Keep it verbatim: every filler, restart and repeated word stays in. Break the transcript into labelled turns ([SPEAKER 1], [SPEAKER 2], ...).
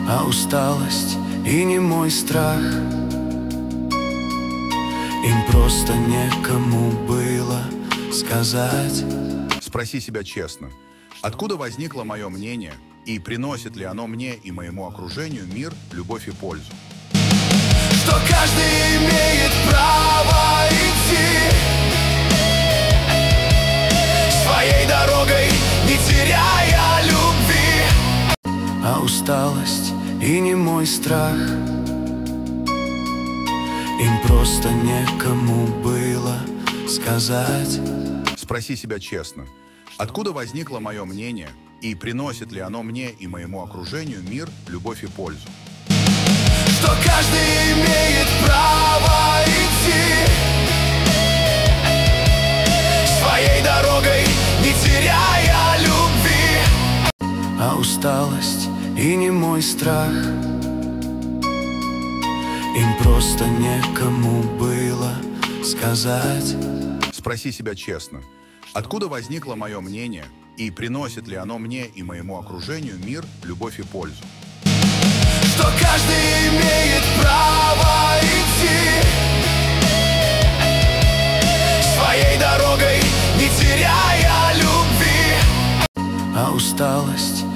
[SPEAKER 1] А усталость и не мой страх, им просто некому было сказать.
[SPEAKER 2] Спроси себя честно, откуда возникло мое мнение, и приносит ли оно мне и моему окружению мир, любовь и пользу?
[SPEAKER 1] Что каждый имеет право идти своей дорогой, не теряя любви. А усталость и не мой страх, им просто некому было сказать.
[SPEAKER 2] Спроси себя честно, откуда возникло мое мнение, и приносит ли оно мне и моему окружению мир, любовь и пользу?
[SPEAKER 1] Что каждый имеет право идти своей дорогой, не теряя любви. А усталость и не мой страх, им просто некому было сказать.
[SPEAKER 2] Спроси себя честно, откуда возникло мое мнение, и приносит ли оно мне и моему окружению мир, любовь и пользу?
[SPEAKER 1] Что каждый имеет право идти своей дорогой, не теряя любви. А усталость